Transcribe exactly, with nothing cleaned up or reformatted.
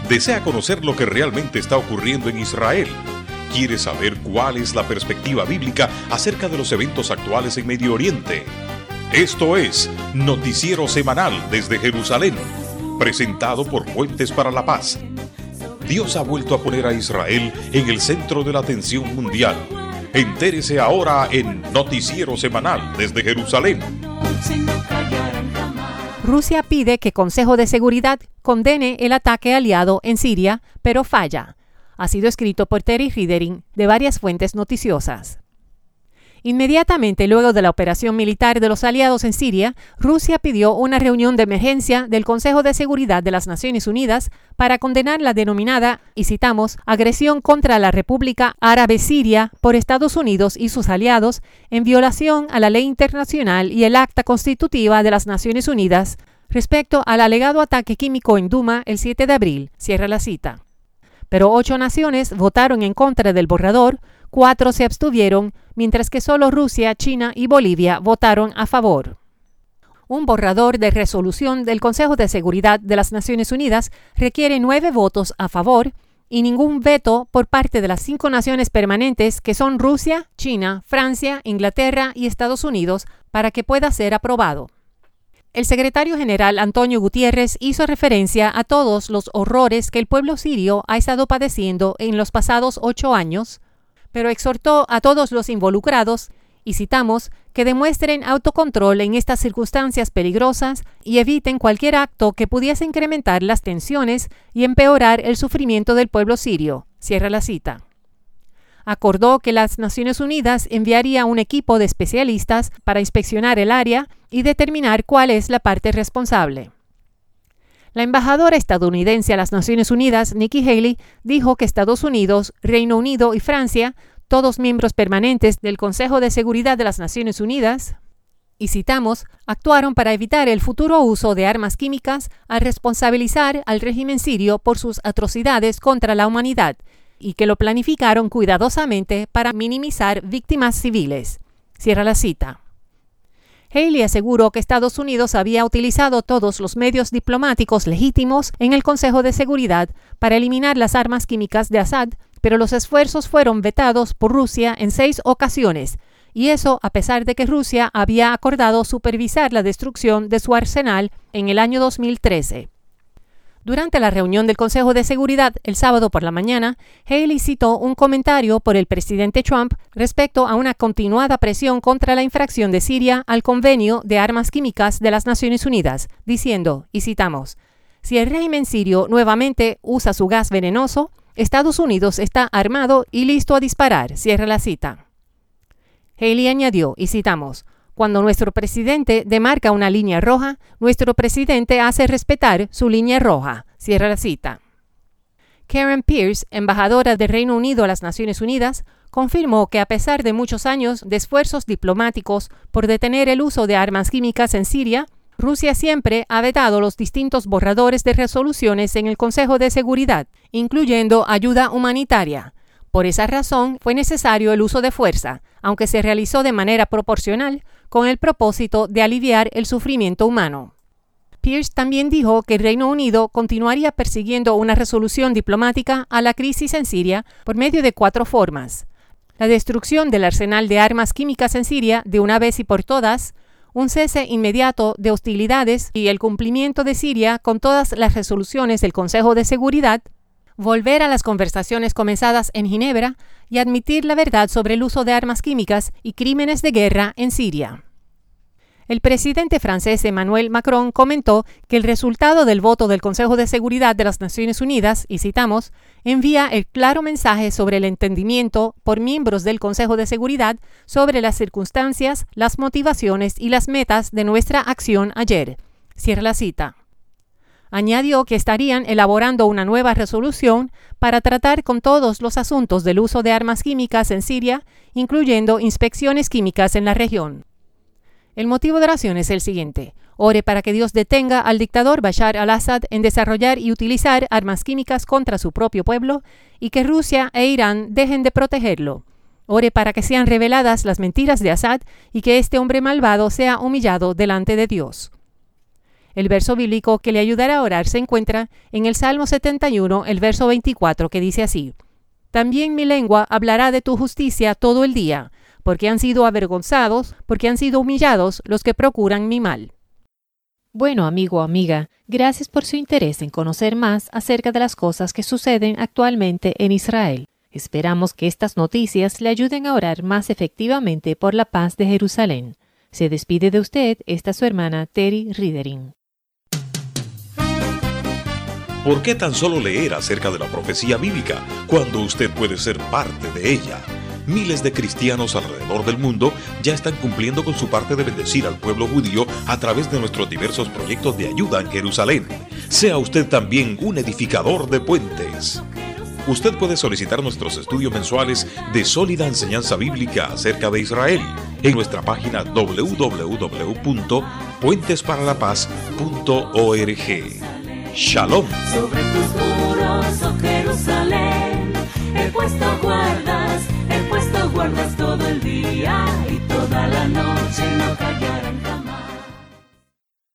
¿Desea conocer lo que realmente está ocurriendo en Israel? ¿Quiere saber cuál es la perspectiva bíblica acerca de los eventos actuales en Medio Oriente? Esto es Noticiero Semanal desde Jerusalén, presentado por Puentes para la Paz. Dios ha vuelto a poner a Israel en el centro de la atención mundial. Entérese ahora en Noticiero Semanal desde Jerusalén. Rusia pide que Consejo de Seguridad condene el ataque aliado en Siria, pero falla. Ha sido escrito por Terry Riedering de varias fuentes noticiosas. Inmediatamente luego de la operación militar de los aliados en Siria, Rusia pidió una reunión de emergencia del Consejo de Seguridad de las Naciones Unidas para condenar la denominada, y citamos, agresión contra la República Árabe Siria por Estados Unidos y sus aliados en violación a la ley internacional y el Acta Constitutiva de las Naciones Unidas respecto al alegado ataque químico en Duma el siete de abril, cierra la cita. Pero ocho naciones votaron en contra del borrador, cuatro se abstuvieron, mientras que solo Rusia, China y Bolivia votaron a favor. Un borrador de resolución del Consejo de Seguridad de las Naciones Unidas requiere nueve votos a favor y ningún veto por parte de las cinco naciones permanentes que son Rusia, China, Francia, Inglaterra y Estados Unidos para que pueda ser aprobado. El secretario general Antonio Guterres hizo referencia a todos los horrores que el pueblo sirio ha estado padeciendo en los pasados ocho años, pero exhortó a todos los involucrados, y citamos, que demuestren autocontrol en estas circunstancias peligrosas y eviten cualquier acto que pudiese incrementar las tensiones y empeorar el sufrimiento del pueblo sirio. Cierra la cita. Acordó que las Naciones Unidas enviaría un equipo de especialistas para inspeccionar el área y determinar cuál es la parte responsable. La embajadora estadounidense a las Naciones Unidas, Nikki Haley, dijo que Estados Unidos, Reino Unido y Francia, todos miembros permanentes del Consejo de Seguridad de las Naciones Unidas, y citamos, actuaron para evitar el futuro uso de armas químicas al responsabilizar al régimen sirio por sus atrocidades contra la humanidad, y que lo planificaron cuidadosamente para minimizar víctimas civiles. Cierra la cita. Haley aseguró que Estados Unidos había utilizado todos los medios diplomáticos legítimos en el Consejo de Seguridad para eliminar las armas químicas de Assad, pero los esfuerzos fueron vetados por Rusia en seis ocasiones, y eso a pesar de que Rusia había acordado supervisar la destrucción de su arsenal en el año dos mil trece. Durante la reunión del Consejo de Seguridad el sábado por la mañana, Haley citó un comentario por el presidente Trump respecto a una continuada presión contra la infracción de Siria al Convenio de Armas Químicas de las Naciones Unidas, diciendo, y citamos, si el régimen sirio nuevamente usa su gas venenoso, Estados Unidos está armado y listo a disparar, cierra la cita. Haley añadió, y citamos, cuando nuestro presidente demarca una línea roja, nuestro presidente hace respetar su línea roja. Cierra la cita. Karen Pierce, embajadora del Reino Unido a las Naciones Unidas, confirmó que a pesar de muchos años de esfuerzos diplomáticos por detener el uso de armas químicas en Siria, Rusia siempre ha vetado los distintos borradores de resoluciones en el Consejo de Seguridad, incluyendo ayuda humanitaria. Por esa razón, fue necesario el uso de fuerza, aunque se realizó de manera proporcional, con el propósito de aliviar el sufrimiento humano. Pierce también dijo que el Reino Unido continuaría persiguiendo una resolución diplomática a la crisis en Siria por medio de cuatro formas: la destrucción del arsenal de armas químicas en Siria de una vez y por todas, un cese inmediato de hostilidades y el cumplimiento de Siria con todas las resoluciones del Consejo de Seguridad, volver a las conversaciones comenzadas en Ginebra y admitir la verdad sobre el uso de armas químicas y crímenes de guerra en Siria. El presidente francés Emmanuel Macron comentó que el resultado del voto del Consejo de Seguridad de las Naciones Unidas, y citamos, envía el claro mensaje sobre el entendimiento por miembros del Consejo de Seguridad sobre las circunstancias, las motivaciones y las metas de nuestra acción ayer. Cierra la cita. Añadió que estarían elaborando una nueva resolución para tratar con todos los asuntos del uso de armas químicas en Siria, incluyendo inspecciones químicas en la región. El motivo de oración es el siguiente: ore para que Dios detenga al dictador Bashar al-Assad en desarrollar y utilizar armas químicas contra su propio pueblo y que Rusia e Irán dejen de protegerlo. Ore para que sean reveladas las mentiras de Assad y que este hombre malvado sea humillado delante de Dios. El verso bíblico que le ayudará a orar se encuentra en el Salmo setenta y uno, el verso veinticuatro, que dice así: También mi lengua hablará de tu justicia todo el día, porque han sido avergonzados, porque han sido humillados los que procuran mi mal. Bueno, amigo o amiga, gracias por su interés en conocer más acerca de las cosas que suceden actualmente en Israel. Esperamos que estas noticias le ayuden a orar más efectivamente por la paz de Jerusalén. Se despide de usted esta su hermana Terry Ridering. ¿Por qué tan solo leer acerca de la profecía bíblica cuando usted puede ser parte de ella? Miles de cristianos alrededor del mundo ya están cumpliendo con su parte de bendecir al pueblo judío a través de nuestros diversos proyectos de ayuda en Jerusalén. Sea usted también un edificador de puentes. Usted puede solicitar nuestros estudios mensuales de sólida enseñanza bíblica acerca de Israel en nuestra página doble u doble u doble u punto puentes para la paz punto org. Shalom.